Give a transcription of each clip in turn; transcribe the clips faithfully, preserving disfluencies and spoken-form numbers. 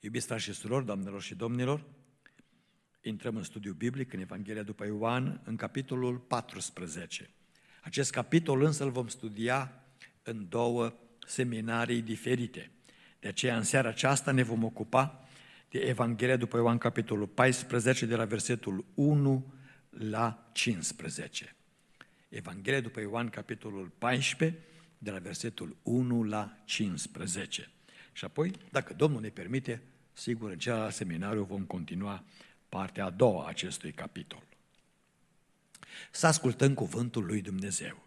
Iubiți frați și surori, doamnelor și domnilor, intrăm în studiu biblic, în Evanghelia după Ioan, în capitolul paisprezece. Acest capitol însă îl vom studia în două seminarii diferite. De aceea, în seara aceasta ne vom ocupa de Evanghelia după Ioan, capitolul paisprezece, de la versetul unu la cincisprezece. Evanghelia după Ioan, capitolul paisprezece, de la versetul unu la cincisprezece. Și apoi, dacă Domnul ne permite, sigur, în celălalt seminariu vom continua partea a doua a acestui capitol. Să ascultăm cuvântul lui Dumnezeu.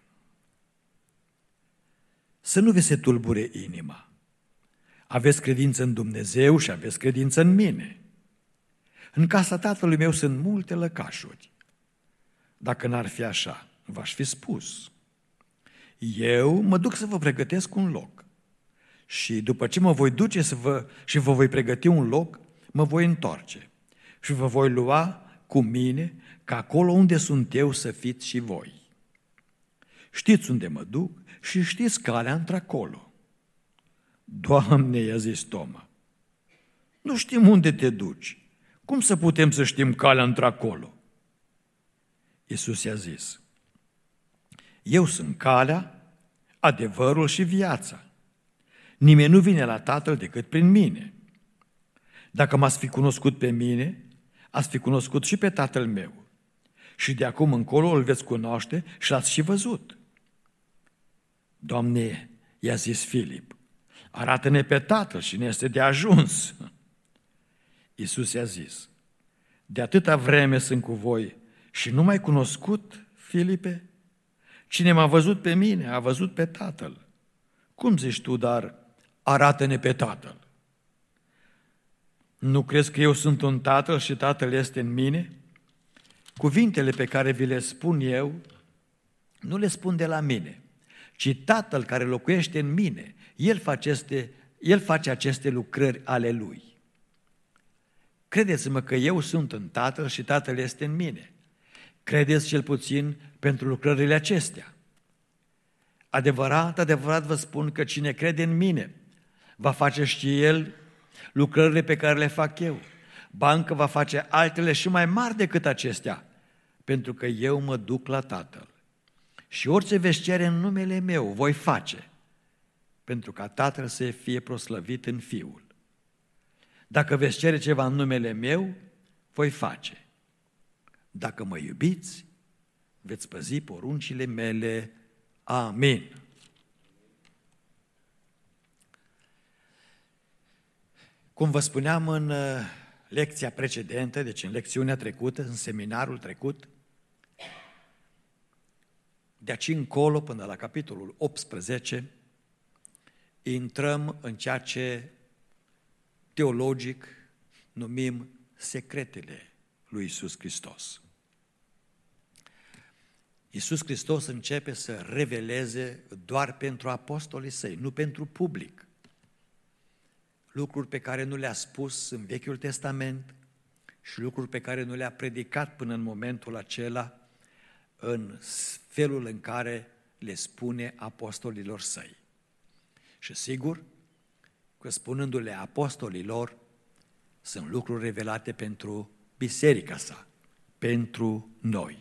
Să nu vi se tulbure inima. Aveți credință în Dumnezeu și aveți credință în mine. În casa Tatălui meu sunt multe lăcașuri. Dacă n-ar fi așa, v-aș fi spus. Eu mă duc să vă pregătesc un loc. Și după ce mă voi duce să vă, și vă voi pregăti un loc, mă voi întoarce și vă voi lua cu mine, ca acolo unde sunt eu să fiți și voi. Știți unde mă duc și știți calea într-acolo. Doamne, i-a zis Toma, nu știm unde te duci. Cum să putem să știm calea într-acolo? Iisus i-a zis, eu sunt calea, adevărul și viața. Nimeni nu vine la Tatăl decât prin mine. Dacă m-ați fi cunoscut pe mine, ați fi cunoscut și pe Tatăl meu. Și de acum încolo îl veți cunoaște și l-ați și văzut. Doamne, i-a zis Filip, arată-ne pe Tatăl și ne este de ajuns. Iisus i-a zis, de atâta vreme sunt cu voi și nu m-ai cunoscut, Filipe? Cine m-a văzut pe mine, a văzut pe Tatăl. Cum zici tu, dar arată-ne pe Tatăl? Nu crezi că eu sunt un Tatăl și Tatăl este în mine? Cuvintele pe care vi le spun eu, nu le spun de la mine, ci Tatăl care locuiește în mine, El face aceste, El face aceste lucrări ale Lui. Credeți-mă că eu sunt în Tatăl și Tatăl este în mine. Credeți cel puțin pentru lucrările acestea. Adevărat, adevărat vă spun că cine crede în mine va face și el lucrările pe care le fac eu. Ba încă va face altele și mai mari decât acestea, pentru că eu mă duc la Tatăl. Și orice veți cere în numele meu, voi face, pentru ca Tatăl să fie proslăvit în Fiul. Dacă veți cere ceva în numele meu, voi face. Dacă mă iubiți, veți păzi poruncile mele. Amin. Cum vă spuneam în lecția precedentă, deci în lecțiunea trecută, în seminarul trecut, de aici încolo până la capitolul optsprezece, intrăm în ceea ce teologic numim secretele lui Iisus Hristos. Iisus Hristos începe să reveleze doar pentru apostolii săi, nu pentru public. Lucruri pe care nu le-a spus în Vechiul Testament și lucruri pe care nu le-a predicat până în momentul acela în felul în care le spune apostolilor săi. Și sigur că spunându-le apostolilor, sunt lucruri revelate pentru biserica sa, pentru noi.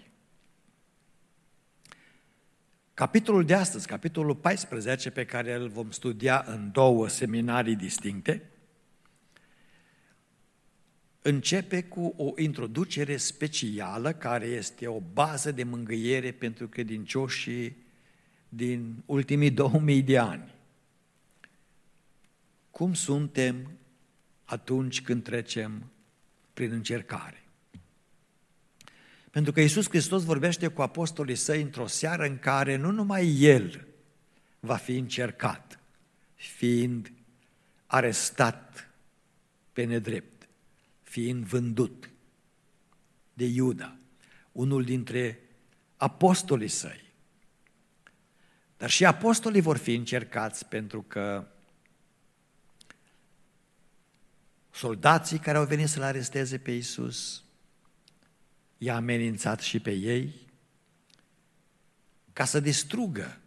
Capitolul de astăzi, capitolul paisprezece, pe care îl vom studia în două seminarii distincte, începe cu o introducere specială care este o bază de mângâiere pentru credincioșii din ultimii două mii de ani. Cum suntem atunci când trecem prin încercare? Pentru că Iisus Hristos vorbește cu apostolii săi într-o seară în care nu numai El va fi încercat, fiind arestat pe nedrept, fiind vândut de Iuda, unul dintre apostolii săi. Dar și apostolii vor fi încercați pentru că soldații care au venit să-L aresteze pe Iisus i-a amenințat și pe ei ca să distrugă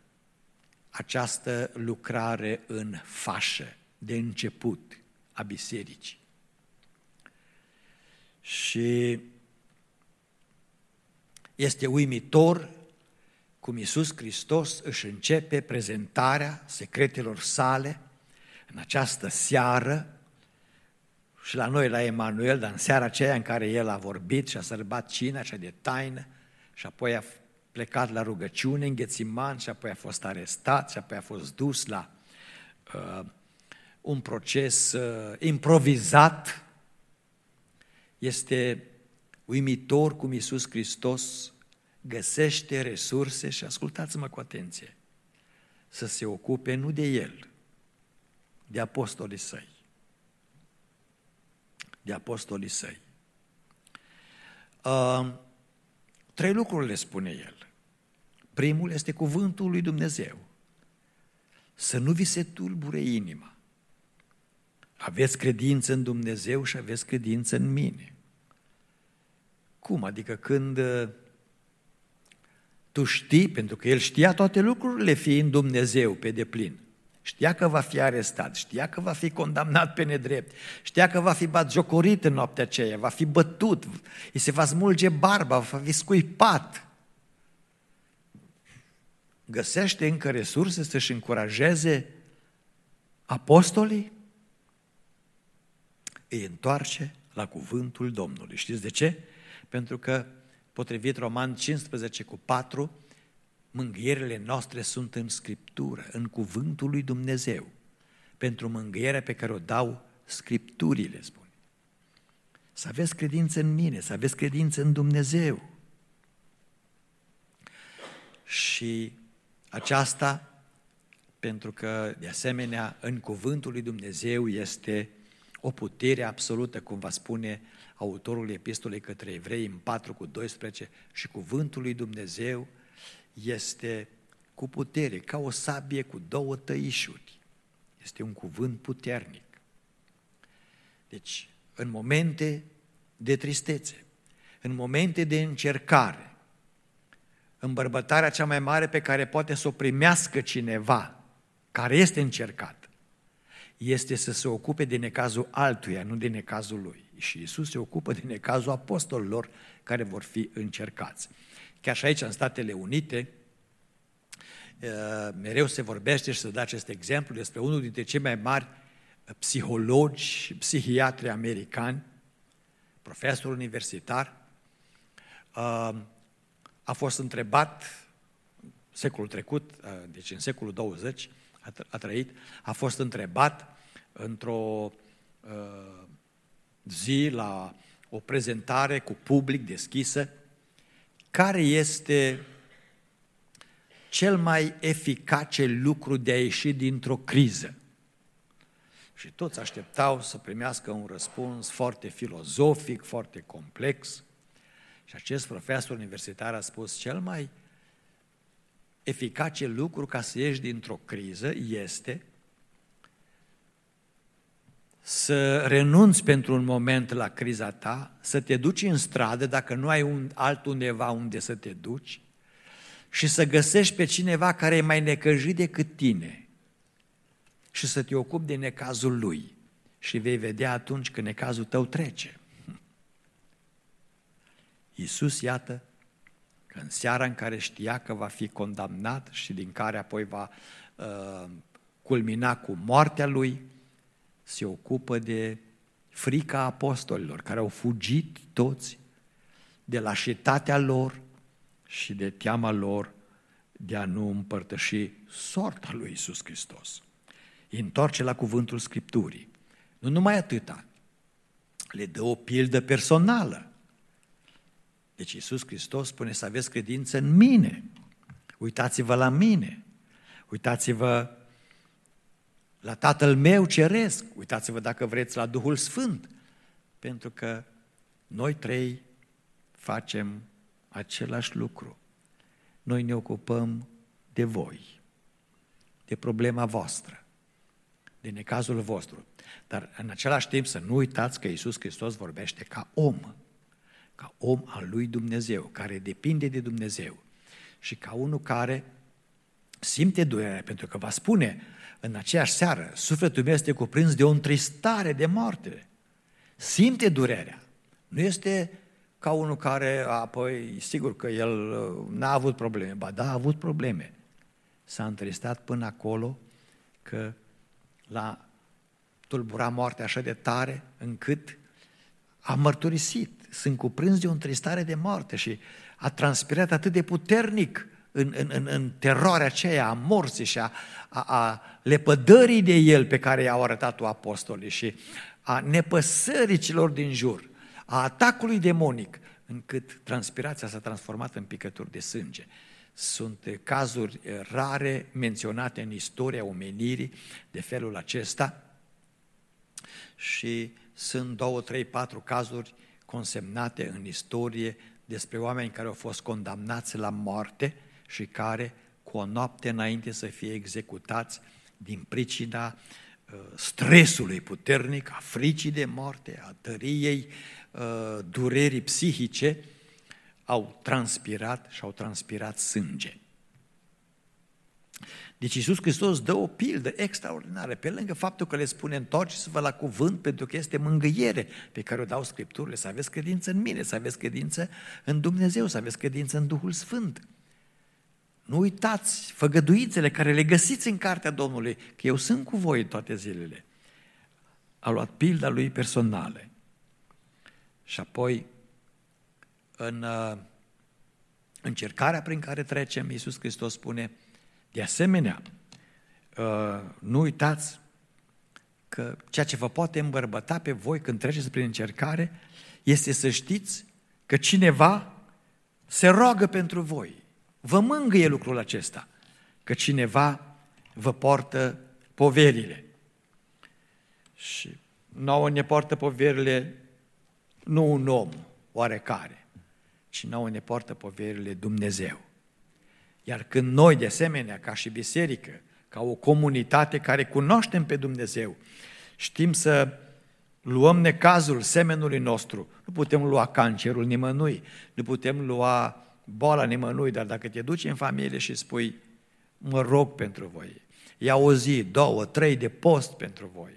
această lucrare în fașă de început a bisericii. Și este uimitor cum Iisus Hristos își începe prezentarea secretelor sale în această seară și la noi, la Emanuel, dar în seara aceea în care El a vorbit și a sărbat cina, cea de taină, și apoi a plecat la rugăciune în Ghețiman și apoi a fost arestat și apoi a fost dus la uh, un proces uh, improvizat. Este uimitor cum Iisus Hristos găsește resurse și ascultați-mă cu atenție, să se ocupe nu de El, de apostolii săi. De apostolii săi. Uh, trei lucruri le spune El. Primul este cuvântul lui Dumnezeu. Să nu vi se tulbure inima. Aveți credință în Dumnezeu și aveți credință în mine. Cum? Adică când uh, tu știi, pentru că El știa toate lucrurile fiind Dumnezeu pe deplin. Știa că va fi arestat, știa că va fi condamnat pe nedrept, știa că va fi batjocorit în noaptea aceea, va fi bătut, îi se va smulge barba, va fi scuipat. Găsește încă resurse să-și încurajeze apostolii? Îi întoarce la cuvântul Domnului. Știți de ce? Pentru că, potrivit Roman cincisprezece cu patru, mângâierile noastre sunt în Scriptură, în cuvântul lui Dumnezeu, pentru mângâierea pe care o dau Scripturile, spune. Să aveți credință în mine, să aveți credință în Dumnezeu. Și aceasta, pentru că, de asemenea, în cuvântul lui Dumnezeu este o putere absolută, cum va spune autorul epistolei către evrei în patru cu doisprezece, și cuvântul lui Dumnezeu este cu putere, ca o sabie cu două tăișuri. Este un cuvânt puternic. Deci, în momente de tristețe, în momente de încercare, îmbărbătarea cea mai mare pe care poate să o primească cineva care este încercat, este să se ocupe de necazul altuia, nu de necazul lui. Și Iisus se ocupă de necazul apostolilor care vor fi încercați. Chiar și aici, în Statele Unite, mereu se vorbește și se dă acest exemplu despre unul dintre cei mai mari psihologi și psihiatri americani, profesor universitar. A fost întrebat secolul trecut, deci în secolul douăzeci, a trăit, a fost întrebat într-o zi la o prezentare cu public deschisă, care este cel mai eficace lucru de a ieși dintr-o criză. Și toți așteptau să primească un răspuns foarte filozofic, foarte complex. Și acest profesor universitar a spus, cel mai eficace lucru ca să ieși dintr-o criză este să renunți pentru un moment la criza ta, să te duci în stradă, dacă nu ai un altundeva unde să te duci, și să găsești pe cineva care e mai necăjit decât tine și să te ocupi de necazul lui. Și vei vedea atunci că necazul tău trece. Iisus, iată, că în seara în care știa că va fi condamnat și din care apoi va uh, culmina cu moartea lui, se ocupă de frica apostolilor, care au fugit toți de lașitatea lor și de teama lor de a nu împărtăși soarta lui Iisus Hristos. Îi întoarce la cuvântul Scripturii. Nu numai atâta, le dă o pildă personală. Deci Iisus Hristos spune să aveți credință în mine. Uitați-vă la mine. Uitați-vă la Tatăl meu ceresc. Uitați-vă dacă vreți la Duhul Sfânt. Pentru că noi trei facem același lucru. Noi ne ocupăm de voi, de problema voastră, de necazul vostru. Dar în același timp să nu uitați că Iisus Hristos vorbește ca om, ca om al lui Dumnezeu, care depinde de Dumnezeu și ca unul care simte durerea, pentru că va spune în aceeași seară, sufletul meu este cuprins de o întristare de moarte. Simte durerea, Nu este ca unul care, apoi, sigur că el n-a avut probleme, ba da, a avut probleme. S-a întristat până acolo că l-a tulburat moartea așa de tare încât a mărturisit, sunt cuprins de o întristare de moarte și a transpirat atât de puternic în, în, în, în teroarea aceea a morții și a, a, a lepădării de el pe care i-au arătat-o apostolii și a nepăsării celor din jur, a atacului demonic, încât transpirația s-a transformat în picături de sânge. Sunt cazuri rare menționate în istoria omenirii de felul acesta și sunt două, trei, patru cazuri consemnate în istorie despre oameni care au fost condamnați la moarte și care, cu o noapte înainte să fie executați, din pricina stresului puternic, a fricii de moarte, a tăriei, durerii psihice, au transpirat și au transpirat sânge. Deci Iisus Hristos dă o pildă extraordinară, pe lângă faptul că le spune întoarceți-vă la cuvânt, pentru că este mângâiere pe care o dau Scripturile, să aveți credință în mine, să aveți credință în Dumnezeu, să aveți credință în Duhul Sfânt. Nu uitați făgăduințele care le găsiți în cartea Domnului, că eu sunt cu voi toate zilele. A luat pilda lui personală. Și apoi, în uh, încercarea prin care trecem, Iisus Hristos spune, de asemenea, uh, nu uitați că ceea ce vă poate îmbărbăta pe voi când treceți prin încercare este să știți că cineva se roagă pentru voi. Vă mângâie lucrul acesta, că cineva vă poartă poverile. Și nouă ne poartă poverile nu un om oarecare, ci nouă ne poartă poverile Dumnezeu. Iar când noi, de asemenea, ca și biserică, ca o comunitate care cunoaștem pe Dumnezeu, știm să luăm necazul semenului nostru, nu putem lua cancerul nimănui, nu putem lua boala nimănui, dar dacă te duci în familie și spui, mă rog pentru voi, ia o zi, două, trei de post pentru voi.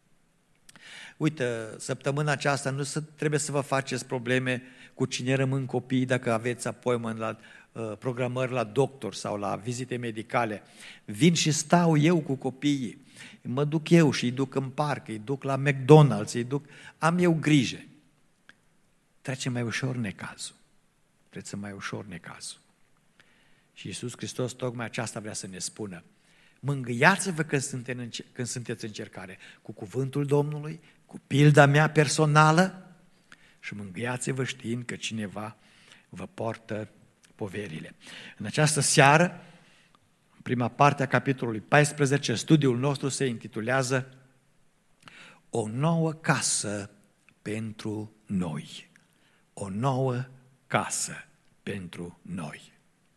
Uite, săptămâna aceasta nu trebuie să vă faceți probleme cu cine rămân copiii dacă aveți appointment la uh, programări la doctor sau la vizite medicale. Vin și stau eu cu copiii, mă duc eu și îi duc în parc, îi duc la McDonald's, îi duc, am eu grijă. Trece mai ușor necazul. Trece mai ușor necazul. Și Iisus Hristos tocmai aceasta vrea să ne spună. Mângâiați-vă când sunteți, când sunteți în încercare, cu cuvântul Domnului, cu pilda mea personală și mângâiați-vă știind că cineva vă poartă poverile. În această seară, în prima parte a capitolului paisprezece, studiul nostru se intitulează O nouă casă pentru noi. O nouă casă pentru noi.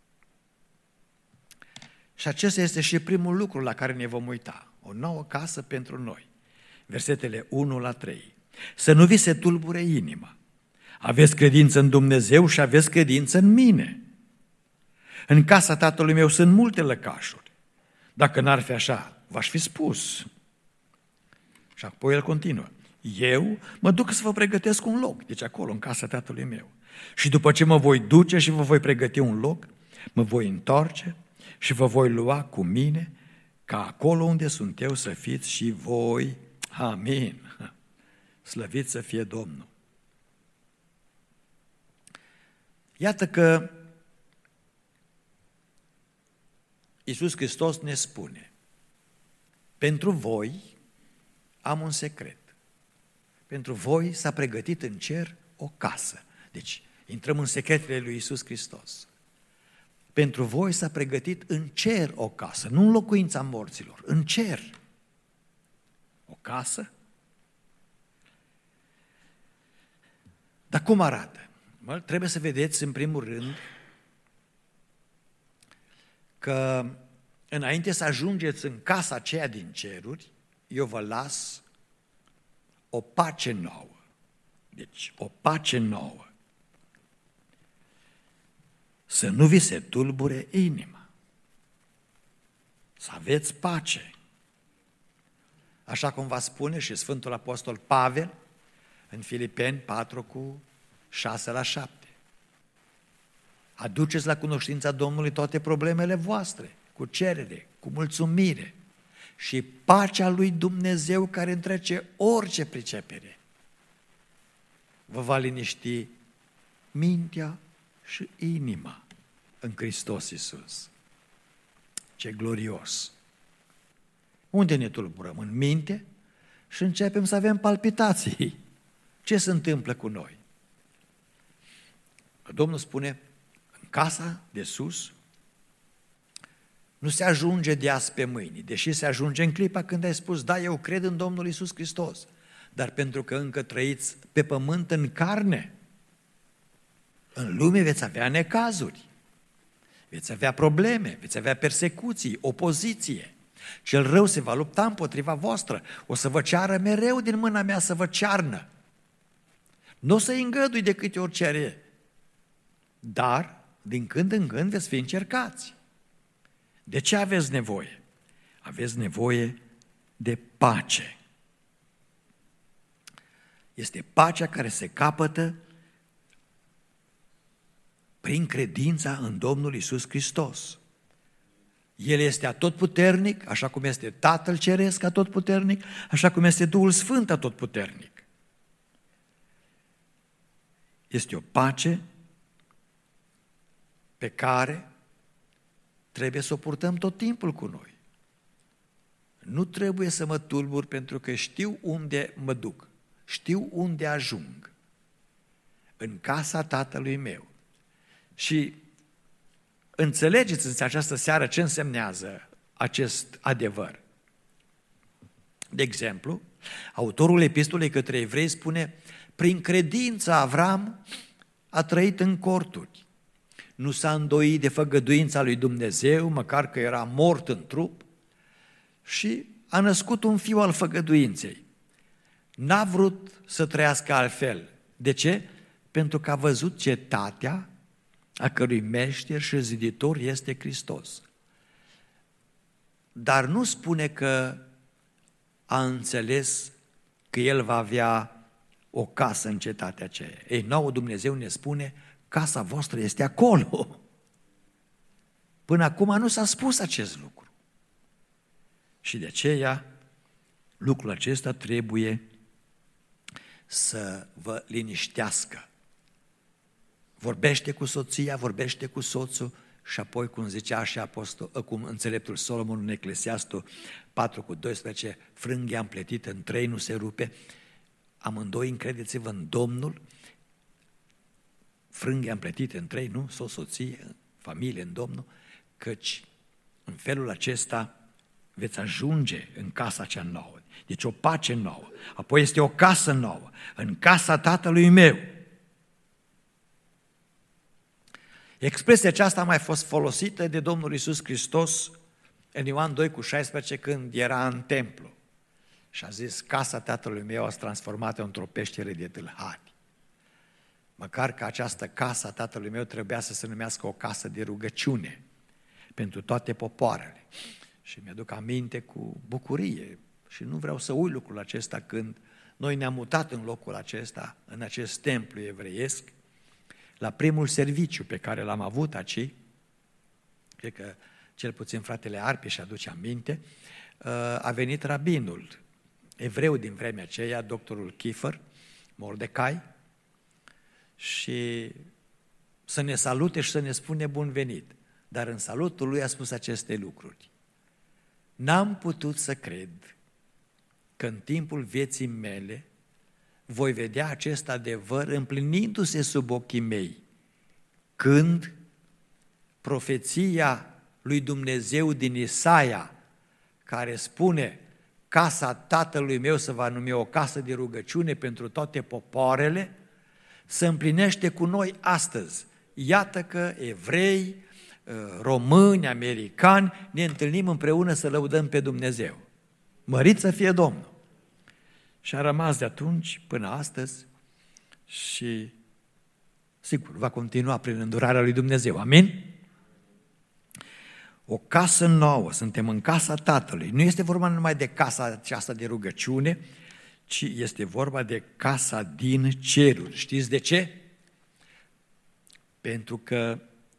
Și acesta este și primul lucru la care ne vom uita. O nouă casă pentru noi. Versetele unu la trei. Să nu vi se tulbure inima. Aveți credință în Dumnezeu și aveți credință în mine. În casa tatălui meu sunt multe lăcașuri. Dacă n-ar fi așa, v-aș fi spus. Și apoi el continuă. Eu mă duc să vă pregătesc un loc. Deci acolo, în casa tatălui meu. Și după ce mă voi duce și vă voi pregăti un loc, mă voi întoarce și vă voi lua cu mine, ca acolo unde sunt eu să fiți și voi. Amin. Slăvit să fie Domnul. Iată că Iisus Hristos ne spune, pentru voi am un secret. Pentru voi s-a pregătit în cer o casă. Deci, intrăm în secretele lui Iisus Hristos. Pentru voi s-a pregătit în cer o casă, nu în locuința morților, în cer. O casă? Dar cum arată? Mă, trebuie să vedeți în primul rând că înainte să ajungeți în casa aceea din ceruri, eu vă las o pace nouă. Deci, o pace nouă. Să nu vi se tulbure inima. Să aveți pace. Așa cum va spune și Sfântul Apostol Pavel în Filipeni patru cu șase la șapte. Aduceți la cunoștința Domnului toate problemele voastre, cu cerere, cu mulțumire, și pacea lui Dumnezeu care întrece orice pricepere vă va liniști mintea și inima în Hristos Iisus. Ce glorios! Unde ne tulburăm? În minte? Și începem să avem palpitații. Ce se întâmplă cu noi? Domnul spune, în casa de sus nu se ajunge de azi pe mâine, deși se ajunge în clipa când ai spus, da, eu cred în Domnul Iisus Hristos, dar pentru că încă trăiți pe pământ în carne, în lume veți avea necazuri, veți avea probleme, veți avea persecuții, opoziție. Cel rău se va lupta împotriva voastră, o să vă ceară mereu din mâna mea să vă cearnă. Nu o să-i îngădui de câte ori cere, dar din când în când veți fi încercați. De ce aveți nevoie? Aveți nevoie de pace. Este pacea care se capătă prin credința în Domnul Iisus Hristos. El este atotputernic, așa cum este Tatăl Ceresc atotputernic, așa cum este Duhul Sfânt atotputernic. Este o pace pe care trebuie să o purtăm tot timpul cu noi. Nu trebuie să mă tulbur pentru că știu unde mă duc, știu unde ajung, în casa Tatălui meu. Și înțelegeți în această seară ce însemnează acest adevăr. De exemplu, autorul epistolei către evrei spune, prin credință Avram a trăit în corturi. Nu s-a îndoit de făgăduința lui Dumnezeu, măcar că era mort în trup, și a născut un fiu al făgăduinței. N-a vrut să trăiască altfel. De ce? Pentru că a văzut cetatea a cărui meșter și ziditor este Hristos. Dar nu spune că a înțeles că el va avea o casă în cetatea aceea. Ei, nouă Dumnezeu ne spune, casa voastră este acolo. Până acum nu s-a spus acest lucru. Și de aceea, lucrul acesta trebuie să vă liniștească. Vorbește cu soția, vorbește cu soțul și apoi, cum zicea și apostol, cum înțeleptul Solomon în Eclesiastul patru cu doisprezece, frânghia împletită în trei nu se rupe. Amândoi încredeți-vă în Domnul, frânghia împletită în trei, nu? Soț, soție, familie în Domnul, căci în felul acesta veți ajunge în casa cea nouă. Deci o pace nouă. Apoi este o casă nouă, în casa Tatălui meu. Expresia aceasta a mai fost folosită de Domnul Iisus Hristos în Ioan doi cu șaisprezece când era în templu și a zis, casa Tatălui meu a fost transformată într-o peșteră de tâlhari. Măcar că această casă a Tatălui meu trebuia să se numească o casă de rugăciune pentru toate popoarele. Și mi-aduc aminte cu bucurie și nu vreau să uit lucrul acesta când noi ne-am mutat în locul acesta, în acest templu evreiesc, la primul serviciu pe care l-am avut aici, cred că cel puțin fratele Arpi și aduce aminte, a venit rabinul evreu din vremea aceea, doctorul Kiefer, Mordecai, și să ne salute și să ne spune bun venit. Dar în salutul lui a spus aceste lucruri. N-am putut să cred că în timpul vieții mele voi vedea acest adevăr împlinindu-se sub ochii mei, când profeția lui Dumnezeu din Isaia, care spune, casa Tatălui meu se va numi o casă de rugăciune pentru toate popoarele, se împlinește cu noi astăzi. Iată că evrei, români, americani, ne întâlnim împreună să lăudăm pe Dumnezeu. Mărit să fie Domnul! Și a rămas de atunci până astăzi și, sigur, va continua prin îndurarea lui Dumnezeu. Amin? O casă nouă, suntem în casa Tatălui. Nu este vorba numai de casa aceasta de rugăciune, ci este vorba de casa din ceruri. Știți de ce? Pentru că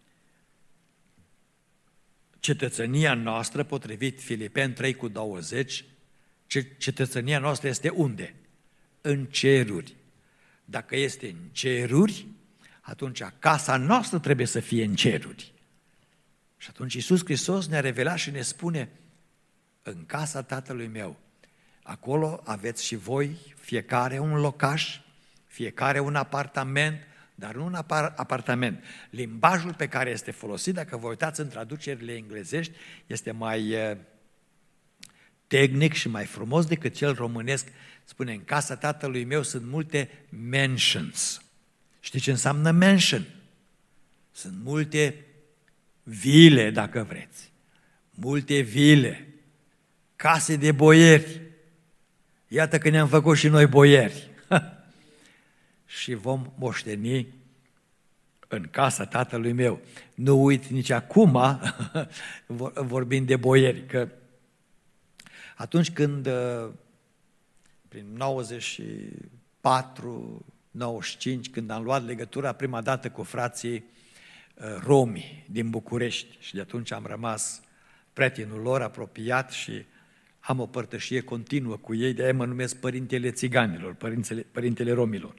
cetățenia noastră, potrivit Filipeni trei cu douăzeci, cetățenia noastră este unde? În ceruri. Dacă este în ceruri, atunci casa noastră trebuie să fie în ceruri. Și atunci Iisus Hristos ne-a revelat și ne spune: în casa Tatălui meu, acolo aveți și voi, fiecare un locaș, fiecare un apartament, dar nu un apartament. Limbajul pe care este folosit, dacă vă uitați în traducerile englezești, este mai tehnic și mai frumos decât cel românesc. Spune: în casa Tatălui meu sunt multe mansions. Știți ce înseamnă mansion? Sunt multe vile, dacă vreți. Multe vile, case de boieri. Iată că ne-am făcut și noi boieri. Și vom moșteni în casa Tatălui meu. Nu uit nici acum, vorbind de boieri, că atunci când, prin nouăzeci și patru nouăzeci și cinci, când am luat legătura prima dată cu frații romi din București, și de atunci am rămas prietenul lor apropiat și am o părtășie continuă cu ei, de-aia mă numesc Părintele Țiganilor, Părintele, Părintele Romilor.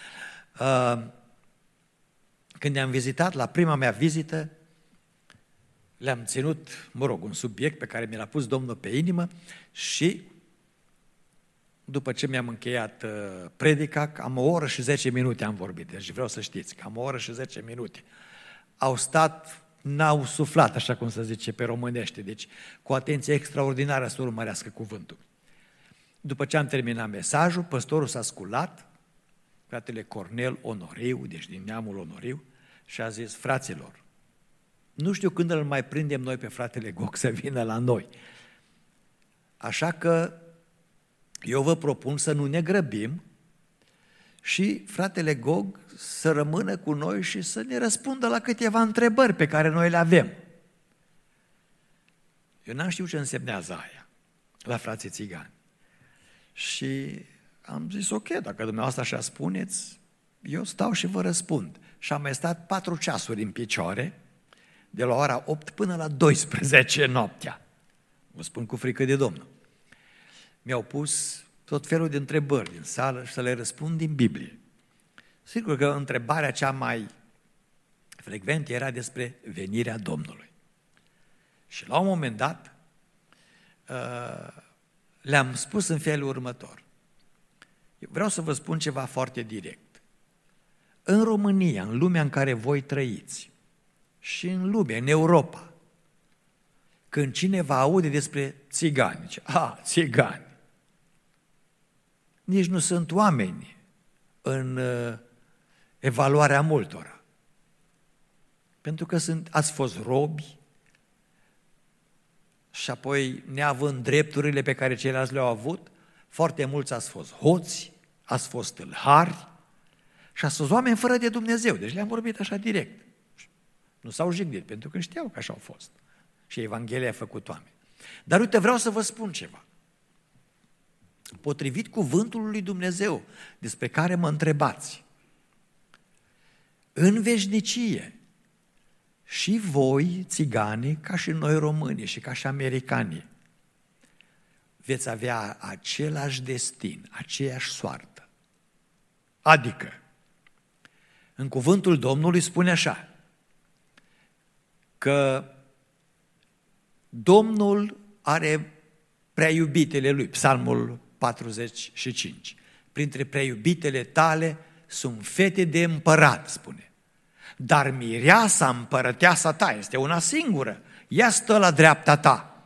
Când ne-am vizitat, la prima mea vizită, le-am ținut, mă rog, un subiect pe care mi l-a pus Domnul pe inimă și după ce mi-am încheiat predica, cam o oră și zece minute am vorbit, deci vreau să știți, cam o oră și zece minute. Au stat, n-au suflat, așa cum se zice pe românește, deci cu atenție extraordinară să urmărească cuvântul. După ce am terminat mesajul, păstorul s-a sculat, fratele Cornel Onoriu, deci din neamul Onoriu, și a zis: fraților, nu știu când îl mai prindem noi pe fratele Gog să vină la noi. Așa că eu vă propun să nu ne grăbim și fratele Gog să rămână cu noi și să ne răspundă la câteva întrebări pe care noi le avem. Eu n-am știut ce însemnează aia la frații țigani. Și am zis: ok, dacă dumneavoastră așa spuneți, eu stau și vă răspund. Și am mai stat patru ceasuri în picioare, de la ora opt până la douăsprezece noaptea. Vă spun cu frică de Domnul. Mi-au pus tot felul de întrebări din sală și să le răspund din Biblie. Sigur că întrebarea cea mai frecventă era despre venirea Domnului. Și la un moment dat le-am spus în felul următor. Eu vreau să vă spun ceva foarte direct. În România, în lumea în care voi trăiți, și în lume, în Europa, când cineva aude despre țigani, zice: a, țigani, nici nu sunt oameni în uh, evaluarea multora. Pentru că sunt, ați fost robi și apoi, neavând drepturile pe care ceilalți le-au avut, foarte mulți ați fost hoți, ați fost tâlhari și ați fost oameni fără de Dumnezeu. Deci le-am vorbit așa direct. Nu s-au jignit, pentru că știau că așa au fost. Și Evanghelia a făcut oameni. Dar uite, vreau să vă spun ceva. Potrivit cuvântului lui Dumnezeu, despre care mă întrebați, în veșnicie, și voi, țiganii, ca și noi românii și ca și americanii, veți avea același destin, aceeași soartă. Adică, în cuvântul Domnului spune așa, că Domnul are prea iubitele lui, Psalmul patruzeci și cinci. Printre prea iubitele tale sunt fete de împărat, spune. Dar mireasa împărăteasa ta este una singură, ea stă la dreapta ta.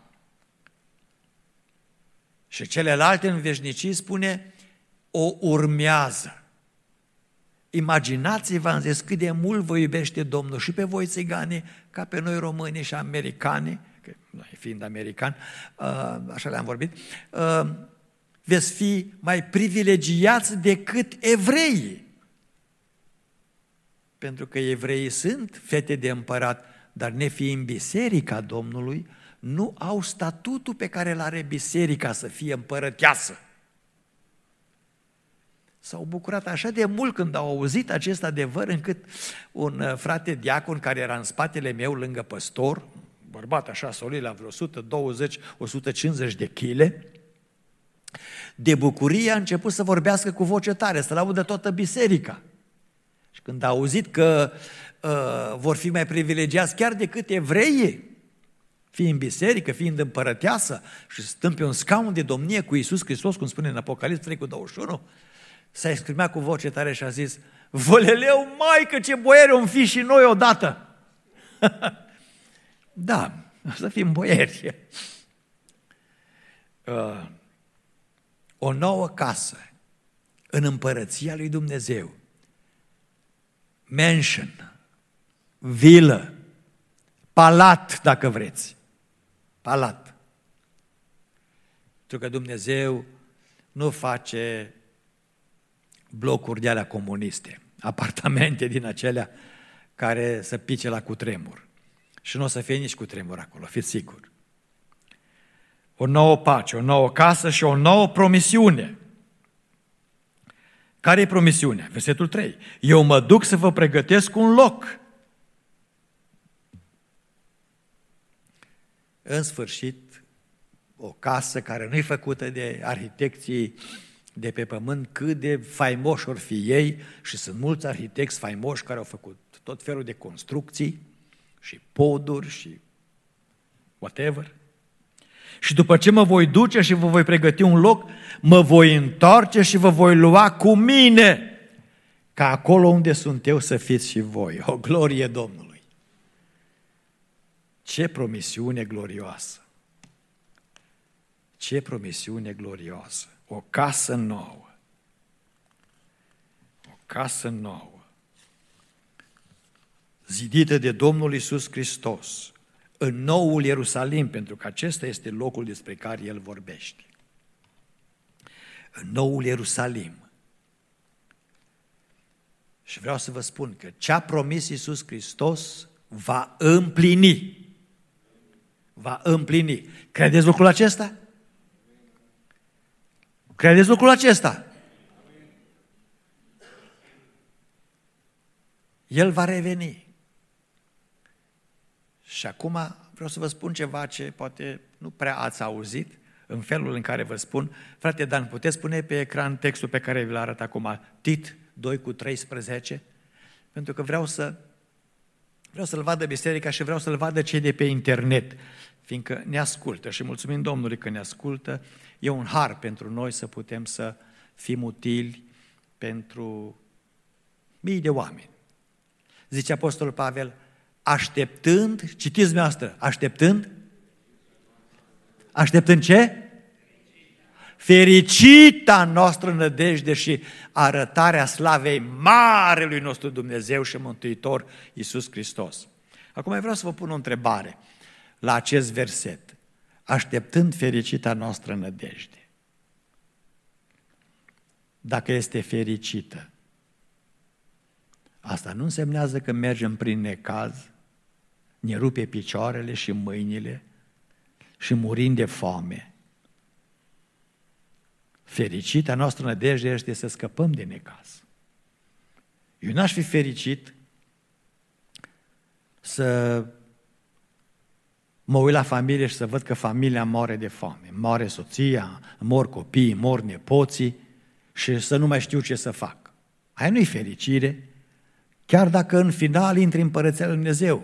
Și celelalte în veșnicii spune, o urmează. Imaginați-vă, am zis, cât de mult vă iubește Domnul și pe voi țigani, ca pe noi români și americani, că noi fiind americani, așa le-am vorbit, veți fi mai privilegiați decât evreii. Pentru că evreii sunt fete de împărat, dar nefiind biserica Domnului, nu au statutul pe care îl are biserica să fie împărăteasă. S-au bucurat așa de mult când au auzit acest adevăr, încât un frate diacon care era în spatele meu, lângă păstor, bărbat așa solid, la vreo o sută douăzeci - o sută cincizeci de chile, de bucurie a început să vorbească cu voce tare, să laudă toată biserica. Și când a auzit că uh, vor fi mai privilegiați chiar decât evreii, fiind biserică, fiind împărăteasă și stând pe un scaun de domnie cu Iisus Hristos, cum spune în Apocalipsa trei cu douăzeci și unu, s-a exprimat cu voce tare și a zis: văleleu, maică, ce boieri om fi și noi odată! Da, o să fim boieri. Uh, o nouă casă în împărăția lui Dumnezeu, mansion, vilă, palat, dacă vreți, palat. Pentru că Dumnezeu nu face blocuri de alea comuniste, apartamente din acelea care să pice la cutremur. Și nu o să fie nici cutremur acolo, fiți siguri. O nouă pace, o nouă casă și o nouă promisiune. Care e promisiunea? Versetul trei. Eu mă duc să vă pregătesc un loc. În sfârșit, o casă care nu e făcută de arhitecții de pe pământ, cât de faimoși or fi ei, și sunt mulți arhitecți faimoși care au făcut tot felul de construcții și poduri și whatever. Și după ce mă voi duce și vă voi pregăti un loc, mă voi întoarce și vă voi lua cu mine, ca acolo unde sunt eu să fiți și voi. O glorie Domnului! Ce promisiune glorioasă! Ce promisiune glorioasă! O casă nouă! O casă nouă! Zidită de Domnul Iisus Hristos, în noul Ierusalim, pentru că acesta este locul despre care El vorbește. În noul Ierusalim. Și vreau să vă spun că ce a promis Iisus Hristos va împlini. Va împlini. Credeți lucrul acesta? Credeți lucrul acesta? El va reveni. Și acum vreau să vă spun ceva ce poate nu prea ați auzit, în felul în care vă spun. Frate Dan, puteți pune pe ecran textul pe care vi-l arăt acum, Tit doi cu treisprezece, pentru că vreau să vreau să-l vadă biserica și vreau să-l vadă cei de pe internet, fiindcă ne ascultă și mulțumim Domnului că ne ascultă. E un har pentru noi să putem să fim utili pentru mii de oameni. Zice Apostolul Pavel, așteptând, citiți dumneavoastră, așteptând, așteptând ce? Fericita noastră nădejde și arătarea slavei marelui nostru Dumnezeu și Mântuitor Iisus Hristos. Acum vreau să vă pun o întrebare la acest verset. Așteptând fericita noastră nădejde. Dacă este fericită, asta nu însemnează că mergem prin necaz, ne rupe picioarele și mâinile și murim de foame. Fericita noastră nădejde este să scăpăm de necaz. Eu n-aș fi fericit să mă uit la familie și să văd că familia moare de foame. Moare soția, mor copiii, mor nepoții și să nu mai știu ce să fac. Aia nu-i fericire, chiar dacă în final intri în Împărăția lui Dumnezeu.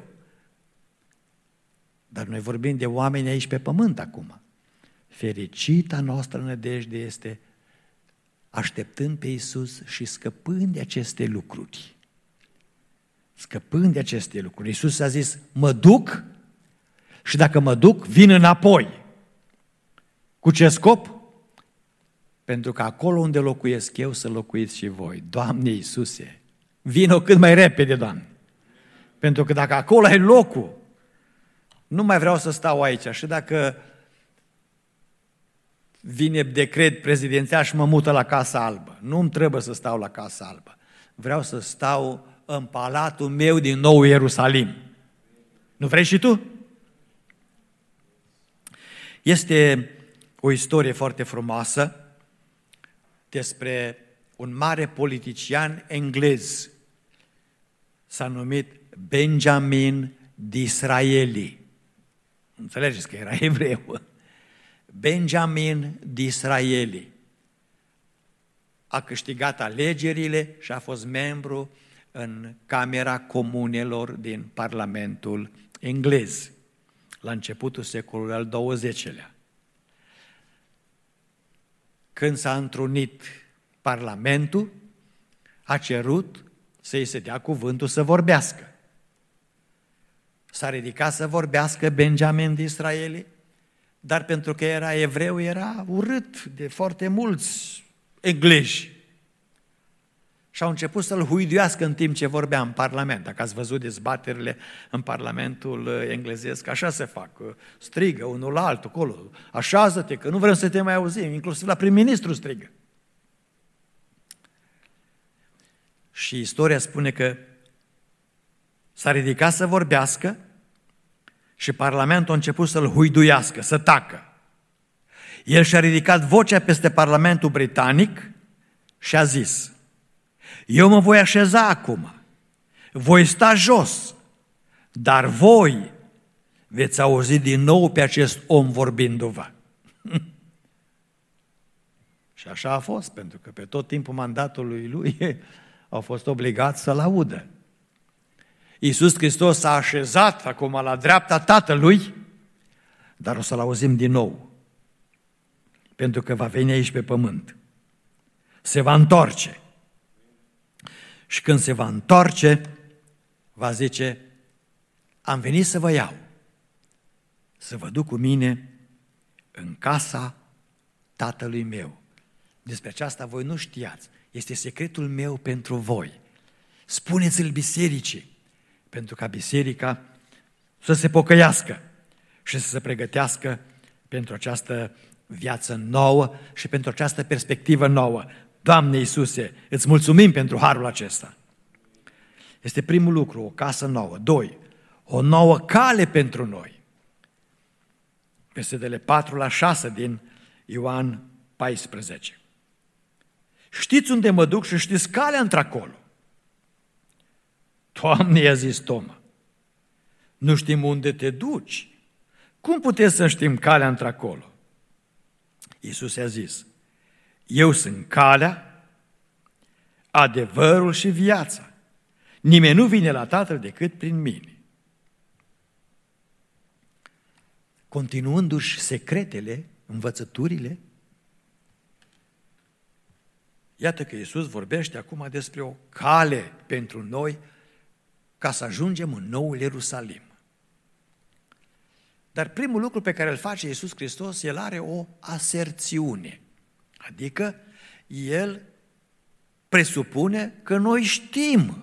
Dar noi vorbim de oameni aici pe pământ acum. Fericita noastră nădejde este așteptând pe Iisus și scăpând de aceste lucruri. Scăpând de aceste lucruri. Iisus a zis, mă duc și dacă mă duc, vin înapoi. Cu ce scop? Pentru că acolo unde locuiesc eu, să locuiți și voi. Doamne Iisuse, vino cât mai repede, Doamne. Pentru că dacă acolo ai locul, nu mai vreau să stau aici. Și dacă vine decret prezidențial și mă mută la Casa Albă, nu-mi trebuie să stau la Casa Albă. Vreau să stau în palatul meu din nou Ierusalim. Nu vrei și tu? Este o istorie foarte frumoasă despre un mare politician englez, s-a numit Benjamin Disraeli. Înțelegeți că era evreu. Benjamin Disraeli a câștigat alegerile și a fost membru în Camera Comunelor din Parlamentul englez, la începutul secolului al douăzecilea. Când s-a întrunit Parlamentul, a cerut să-i se dea cuvântul să vorbească. S-a ridicat să vorbească Benjamin Disraeli, dar pentru că era evreu, era urât de foarte mulți englezi. Și au început să-l huiduiască în timp ce vorbea în Parlament. Dacă ați văzut dezbaterile în Parlamentul englezesc, așa se fac. Strigă unul la altul, acolo. Așează-te, că nu vrem să te mai auzim. Inclusiv la prim-ministru strigă. Și istoria spune că s-a ridicat să vorbească și Parlamentul a început să-l huiduiască, să tacă. El și-a ridicat vocea peste Parlamentul britanic și a zis: eu mă voi așeza acum, voi sta jos, dar voi veți auzi din nou pe acest om vorbindu-vă. Și așa a fost, pentru că pe tot timpul mandatului lui au fost obligați să-l audă. Iisus Hristos s-a așezat acum la dreapta Tatălui, dar o să-l auzim din nou, pentru că va veni aici pe pământ. Se va întoarce. Și când se va întoarce, va zice: am venit să vă iau, să vă duc cu mine în casa Tatălui meu. Despre aceasta voi nu știați. Este secretul meu pentru voi. Spuneți-l bisericii, pentru ca biserica să se pocăiască și să se pregătească pentru această viață nouă și pentru această perspectivă nouă. Doamne Iisuse, îți mulțumim pentru harul acesta. Este primul lucru, o casă nouă. Doi, o nouă cale pentru noi. Versetele patru la șase din Ioan paisprezece. Știți unde mă duc și știți calea într-acolo. Doamne, i-a zis Toma, nu știm unde te duci. Cum puteți să știm calea într-acolo? Iisus i-a zis: eu sunt calea, adevărul și viața. Nimeni nu vine la Tatăl decât prin mine. Continuându-și secretele, învățăturile, iată că Iisus vorbește acum despre o cale pentru noi ca să ajungem în noul Ierusalim. Dar primul lucru pe care îl face Iisus Hristos, El are o aserțiune. Adică El presupune că noi știm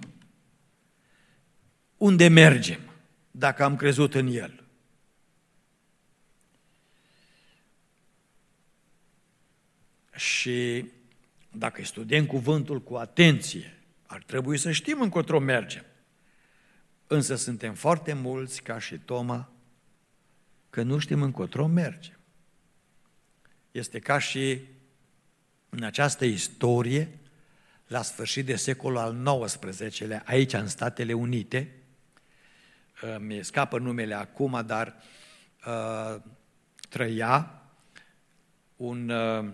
unde mergem dacă am crezut în El. Și dacă studiem cuvântul cu atenție, ar trebui să știm încotro mergem. Însă suntem foarte mulți, ca și Toma, că nu știm încotro mergem. Este ca și în această istorie, la sfârșit de secolul al nouăsprezecelea, aici în Statele Unite, mi scapă numele acum, dar uh, trăia un uh,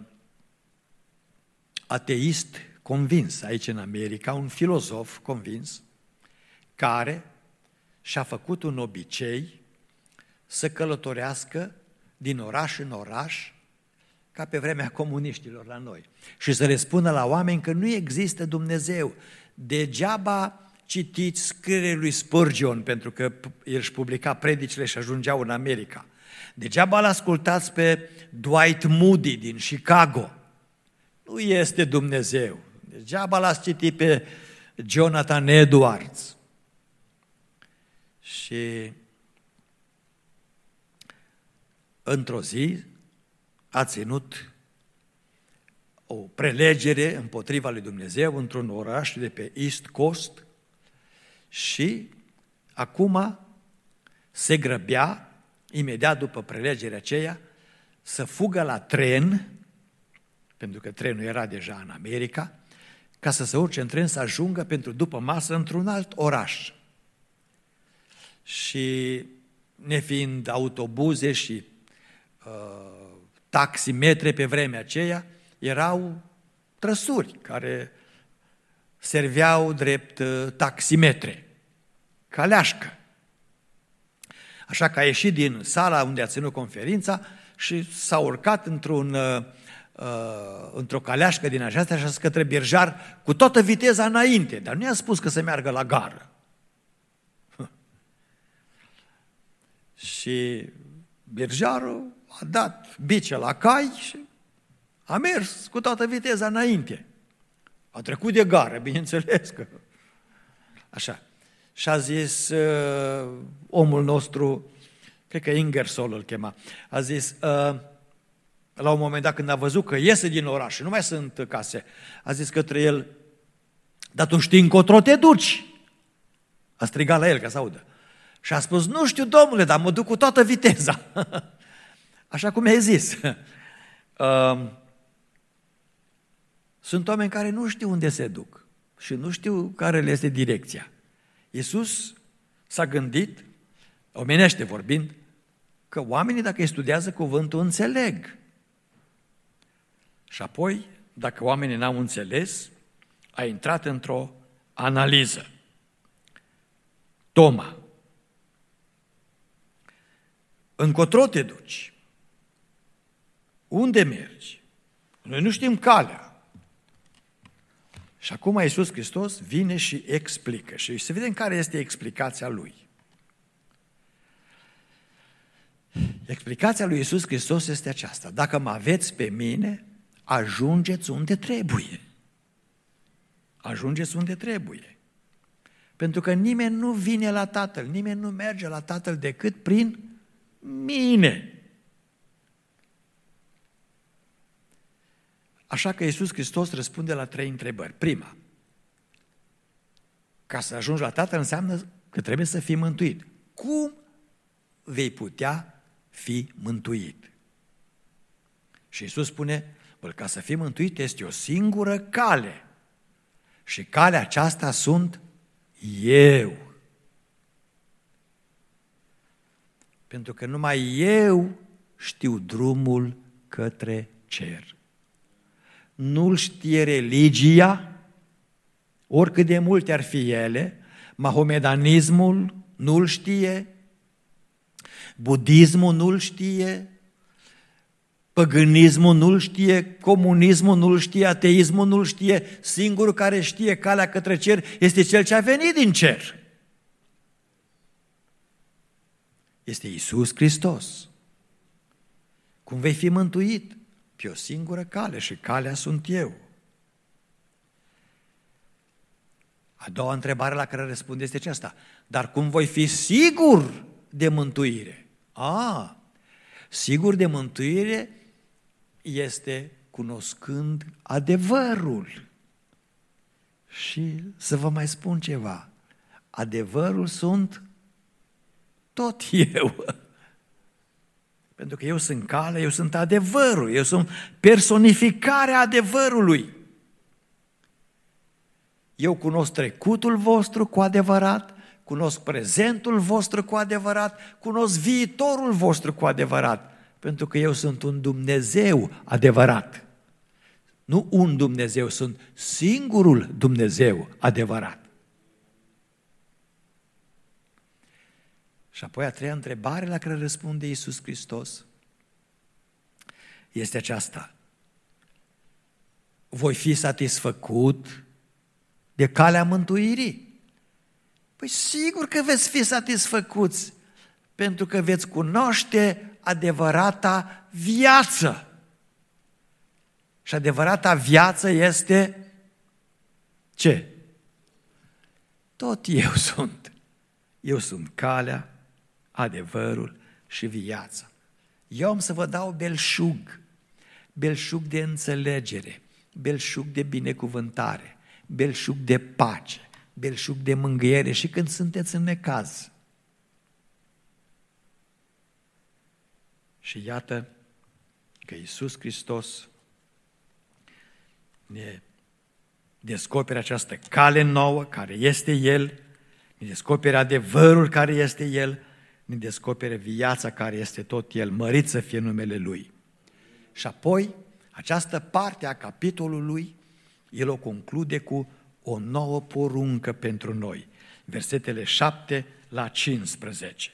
ateist convins aici în America, un filozof convins, care și-a făcut un obicei să călătorească din oraș în oraș, ca pe vremea comuniștilor la noi, și să le spună la oameni că nu există Dumnezeu. Degeaba citiți scrierile lui Spurgeon, pentru că el își publica predicile și ajungeau în America. Degeaba îl ascultați pe Dwight Moody din Chicago. Nu este Dumnezeu. Degeaba l-ați citit pe Jonathan Edwards. Și într-o zi a ținut o prelegere împotriva lui Dumnezeu într-un oraș de pe East Coast și acum se grăbea, imediat după prelegerea aceea, să fugă la tren, pentru că trenul era deja în America, ca să se urce în tren să ajungă pentru după masă într-un alt oraș. Și nefiind autobuze și uh, taximetre pe vremea aceea, erau trăsuri care serveau drept uh, taximetre, caleașcă. Așa că a ieșit din sala unde a ținut conferința și s-a urcat într-un, uh, uh, într-o caleașcă din aceasta și a zis către Birjar cu toată viteza înainte, dar nu i-a spus că să meargă la gară. Și Birjarul a dat bice la cai și a mers cu toată viteza înainte. A trecut de gară, bineînțeles că. Așa. Și a zis uh, omul nostru, cred că Ingersoll îl chema, a zis, uh, la un moment dat când a văzut că iese din oraș și nu mai sunt case, a zis către el, dar tu știi încotro te duci? A strigat la el ca să audă. Și a spus, nu știu, domnule, dar mă duc cu toată viteza. Așa cum i-ai zis. Uh, sunt oameni care nu știu unde se duc și nu știu care le este direcția. Iisus s-a gândit, omenește vorbind, că oamenii, dacă îi studiază cuvântul, înțeleg. Și apoi, dacă oamenii n-au înțeles, a intrat într-o analiză. Toma, încotro te duci? Unde mergi? Noi nu știm calea. Și acum Iisus Hristos vine și explică. Și să vedem care este explicația Lui. Explicația lui Iisus Hristos este aceasta. Dacă mă aveți pe mine, ajungeți unde trebuie. Ajungeți unde trebuie. Pentru că nimeni nu vine la Tatăl, nimeni nu merge la Tatăl decât prin mine. Așa că Iisus Hristos răspunde la trei întrebări. Prima, ca să ajungi la Tatăl înseamnă că trebuie să fii mântuit. Cum vei putea fi mântuit? Și Iisus spune, bă, ca să fii mântuit este o singură cale. Și calea aceasta sunt eu. Pentru că numai eu știu drumul către cer. Nu-l știe religia, oricât de multe ar fi ele, mahomedanismul nu-l știe, budismul nu-l știe, păgânismul nu-l știe, comunismul nu-l știe, ateismul nu-l știe, singurul care știe calea către cer este cel ce a venit din cer. Este Iisus Hristos. Cum vei fi mântuit? Pe o singură cale și calea sunt eu. A doua întrebare la care răspunde este aceasta. Dar cum voi fi sigur de mântuire? A, sigur de mântuire este cunoscând adevărul. Și să vă mai spun ceva. Adevărul sunt tot eu. Pentru că eu sunt calea, eu sunt adevărul, eu sunt personificarea adevărului. Eu cunosc trecutul vostru cu adevărat, cunosc prezentul vostru cu adevărat, cunosc viitorul vostru cu adevărat, pentru că eu sunt un Dumnezeu adevărat. Nu un Dumnezeu, sunt singurul Dumnezeu adevărat. Și apoi a treia întrebare la care răspunde Iisus Hristos este aceasta. Voi fi satisfăcut de calea mântuirii? Păi sigur că veți fi satisfăcuți, pentru că veți cunoaște adevărata viață. Și adevărata viață este ce? Tot eu sunt. Eu sunt calea, adevărul și viața. Eu am să vă dau belșug, belșug de înțelegere, belșug de binecuvântare, belșug de pace, belșug de mângâiere și când sunteți în necaz. Și iată că Iisus Hristos ne descoperi această cale nouă care este El, ne descoperi adevărul care este El, ne descoperi viața care este tot El, mărit să fie numele Lui. Și apoi, această parte a capitolului, El o conclude cu o nouă poruncă pentru noi. Versetele șapte la cincisprezece.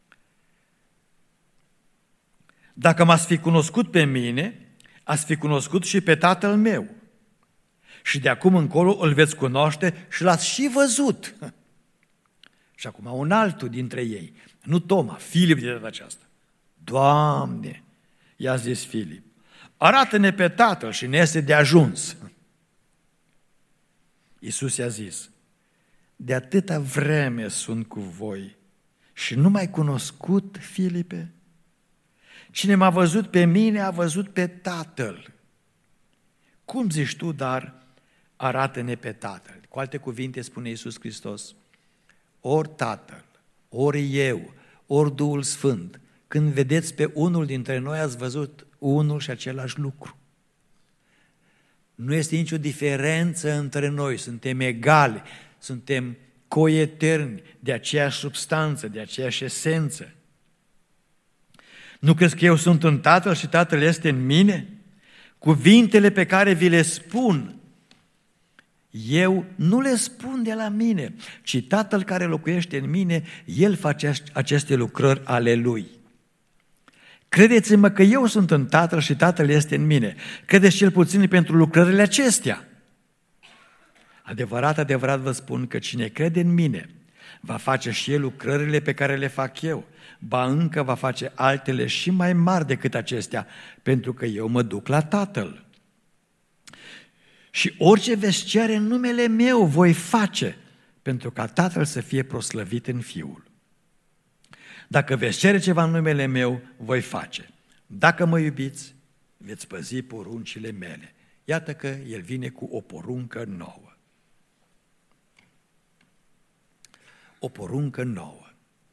Dacă m-ați fi cunoscut pe mine, ați fi cunoscut și pe Tatăl meu. Și de acum încolo îl veți cunoaște și l-ați și văzut. Și acum un altul dintre ei, nu Toma, Filip de data aceasta. Doamne, i-a zis Filip, arată-ne pe Tatăl și ne este de ajuns. Iisus i-a zis, de atâta vreme sunt cu voi și nu m-ai cunoscut, Filipe? Cine m-a văzut pe mine, a văzut pe Tatăl. Cum zici tu, dar arată-ne pe Tatăl? Cu alte cuvinte spune Iisus Hristos, ori Tatăl, ori eu, ori Duhul Sfânt, când vedeți pe unul dintre noi, ați văzut unul și același lucru. Nu este nicio diferență între noi, suntem egali, suntem coeterni, de aceeași substanță, de aceeași esență. Nu crezi că eu sunt în Tatăl și Tatăl este în mine? Cuvintele pe care vi le spun, eu nu le spun de la mine, ci Tatăl care locuiește în mine, El face aceste lucrări ale Lui. Credeți-mă că eu sunt în Tatăl și Tatăl este în mine. Credeți cel puțin pentru lucrările acestea. Adevărat, adevărat vă spun că cine crede în mine va face și el lucrările pe care le fac eu, ba încă va face altele și mai mari decât acestea, pentru că eu mă duc la Tatăl. Și orice veți cere în numele meu voi face, pentru ca Tatăl să fie proslăvit în Fiul. Dacă veți cere ceva în numele meu, voi face. Dacă mă iubiți, veți păzi poruncile mele. Iată că El vine cu o poruncă nouă. O poruncă nouă.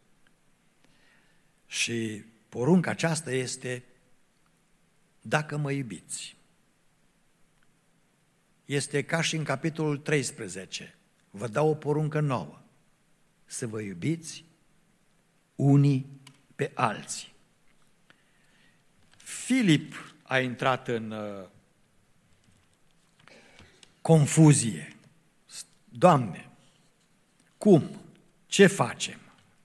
Și porunca aceasta este, dacă mă iubiți. Este ca și în capitolul treisprezece. Vă dau o poruncă nouă. Să vă iubiți unii pe alții. Filip a intrat în uh, confuzie. Doamne, cum? Ce facem?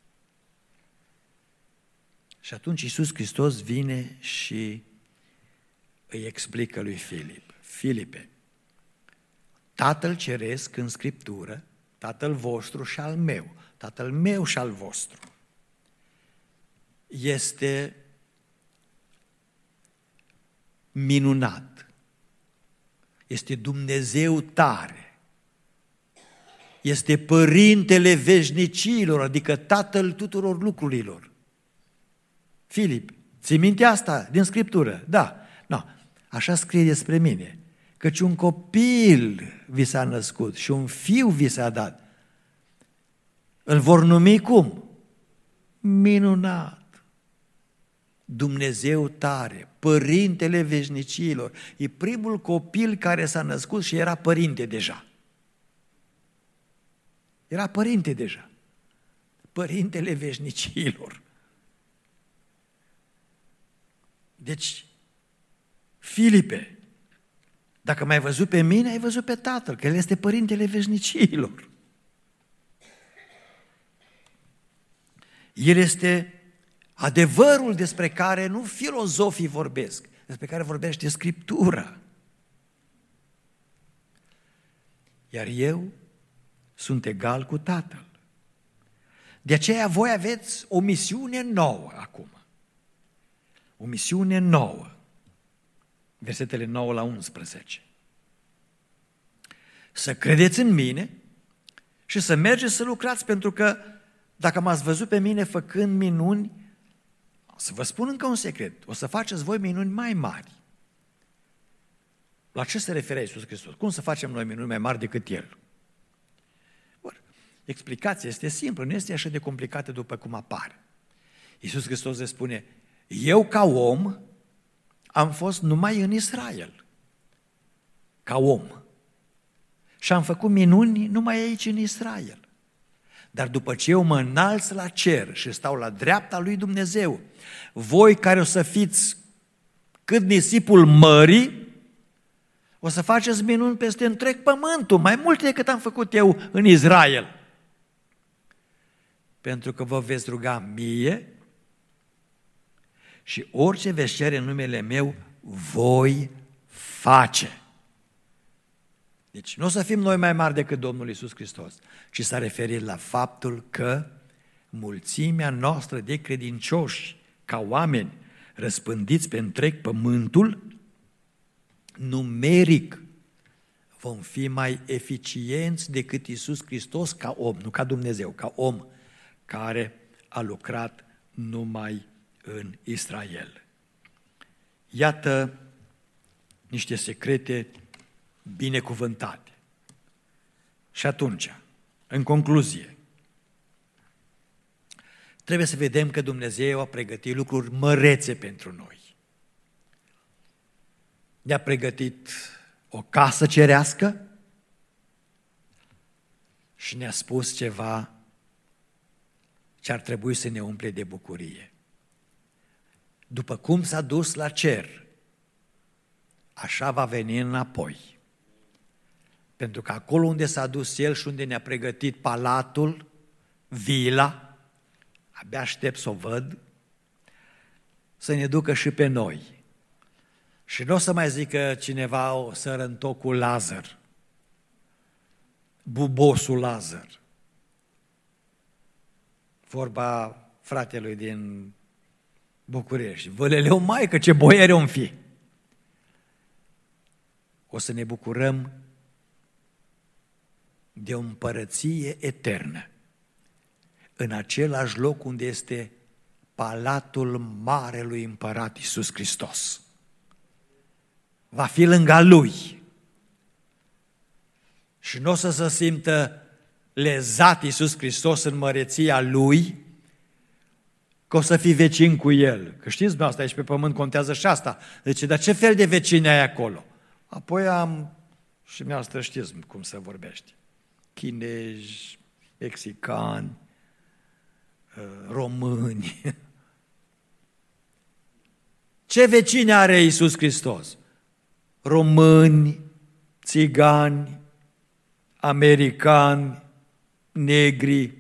Și atunci Iisus Hristos vine și îi explică lui Filip. Filipe, Tatăl Ceresc în Scriptură, Tatăl vostru și al meu, Tatăl meu și al vostru, este minunat. Este Dumnezeu tare. Este Părintele veșnicilor, adică Tatăl tuturor lucrurilor. Filip, ții minte asta din Scriptură? Da. No. Așa scrie despre mine, căci un copil vi s-a născut și un fiu vi s-a dat. Îl vor numi cum? Minunat. Dumnezeu tare, Părintele veșnicilor. E primul copil care s-a născut și era părinte deja. Era părinte deja. Părintele veșnicilor. Deci, Filipe, dacă m-ai văzut pe mine, ai văzut pe Tatăl, că El este Părintele veșnicilor. El este adevărul despre care nu filozofii vorbesc, despre care vorbește Scriptura. Iar eu sunt egal cu Tatăl. De aceea voi aveți o misiune nouă acum. O misiune nouă. Versetele nouă la unsprezece. Să credeți în mine și să mergeți să lucrați, pentru că dacă m-ați văzut pe mine făcând minuni, să vă spun încă un secret, o să faceți voi minuni mai mari. La ce se referă Iisus Hristos? Cum să facem noi minuni mai mari decât El? Bun, explicația este simplă, nu este așa de complicată după cum apare. Iisus Hristos le spune, eu ca om am fost numai în Israel, ca om. și am făcut minuni numai aici în Israel. Dar după ce eu mă înalț la cer și stau la dreapta lui Dumnezeu, voi care o să fiți cât nisipul mării, o să faceți minuni peste întreg pământul, mai multe decât am făcut eu în Israel. Pentru că vă veți ruga mie și orice veți cere în numele meu, voi face. Deci nu o să fim noi mai mari decât Domnul Iisus Hristos, ci s-a referit la faptul că mulțimea noastră de credincioși, ca oameni răspândiți pe întreg pământul, numeric vom fi mai eficienți decât Iisus Hristos ca om, nu ca Dumnezeu, ca om care a lucrat numai în Israel. Iată niște secrete binecuvântate. Și atunci, în concluzie, trebuie să vedem că Dumnezeu a pregătit lucruri mărețe pentru noi. Ne-a pregătit o casă cerească și ne-a spus ceva ce ar trebui să ne umple de bucurie. După cum s-a dus la cer, așa va veni înapoi. Pentru că acolo unde s-a dus El și unde ne-a pregătit palatul, vila, abia aștept să o văd, să ne ducă și pe noi. Și nu o să mai zică cineva o sărăntocul Lazar, bubosul Lazar. Vorba fratelui din București. Văleleu maică, ce boiere om fi! O să ne bucurăm de o împărăție eternă, în același loc unde este palatul Marelui Împărat Iisus Hristos. Va fi lângă Lui. Și nu o să se simtă lezat Iisus Hristos în măreția Lui, că o să fii vecin cu El. Că știți, asta aici pe pământ contează și asta. Deci, dar ce fel de vecini ai acolo? Apoi am, și dumneavoastră știți cum se vorbește, chinezi, mexicani, români. Ce vecini are Iisus Hristos? Români, țigani, americani, negri.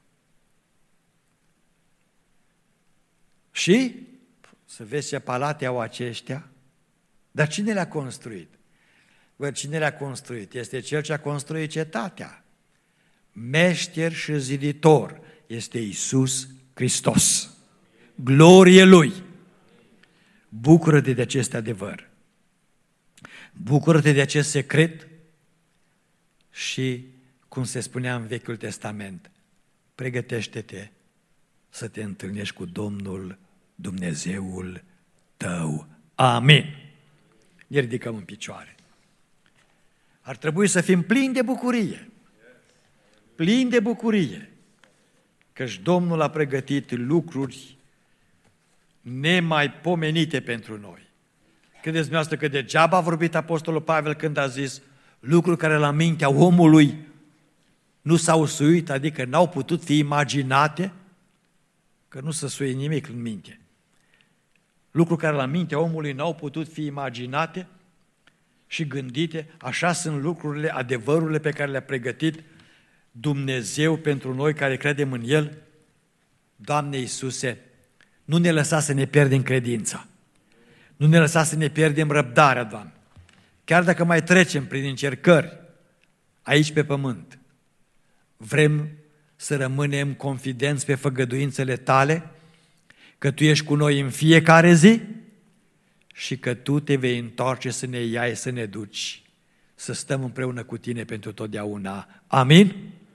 Și să vezi ce palate au aceștia. Dar cine le-a construit? Bă, cine le-a construit? Este Cel ce a construit cetatea. Meșter și ziditor este Iisus Hristos. Glorie Lui! Bucură-te de acest adevăr. Bucură-te de acest secret și, cum se spunea în Vechiul Testament, pregătește-te să te întâlnești cu Domnul Dumnezeul tău. Amin. Ne ridicăm în picioare. Ar trebui să fim plini de bucurie. Plini de bucurie. Căci Domnul a pregătit lucruri nemaipomenite pentru noi. Credeți dumneavoastră că degeaba a vorbit Apostolul Pavel când a zis lucruri care la mintea omului nu s-au suit, adică n-au putut fi imaginate? Că nu se suie nimic în minte. Lucruri care la mintea omului n-au putut fi imaginate și gândite, așa sunt lucrurile, adevărurile pe care le-a pregătit Dumnezeu pentru noi care credem în El. Doamne Iisuse, nu ne lăsa să ne pierdem credința. Nu ne lăsa să ne pierdem răbdarea, Doamne. Chiar dacă mai trecem prin încercări aici pe pământ, vrem să rămânem confidenți pe făgăduințele Tale, că Tu ești cu noi în fiecare zi și că Tu te vei întoarce să ne iai, să ne duci, să stăm împreună cu Tine pentru totdeauna. Amin?